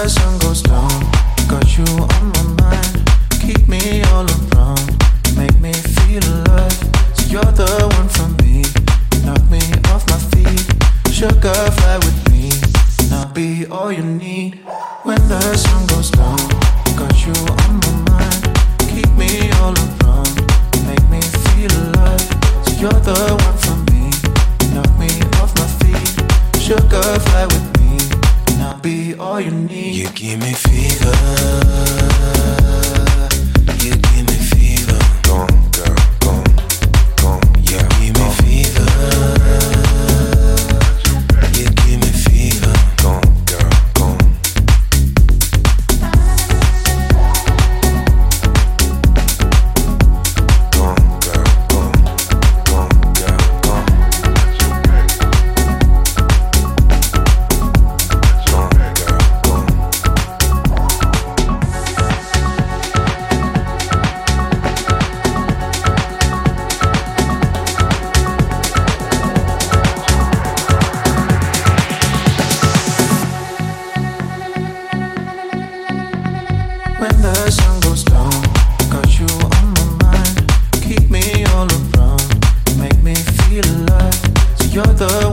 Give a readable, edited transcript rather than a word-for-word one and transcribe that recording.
the sun goes down, got you on my mind. Keep me all around, make me feel alive. So you're the one for me, knock me off my feet. Sugar, fly with me, and I'll be all you need. When the sun goes down, got you on my mind. Keep me all around, make me feel alive. So you're the one for me, knock me off my feet. Sugar, fly with me, and I'll be all you need. You give me fever. You give me fever. Go on, girl, go on, go on. Yeah, give me fever. You give me fever. Go on, girl, go on. Go on, girl, go on. Go on, girl, go on. Go on, girl, go on. When the sun goes down, got you on my mind. Keep me all around, make me feel alive. So you're the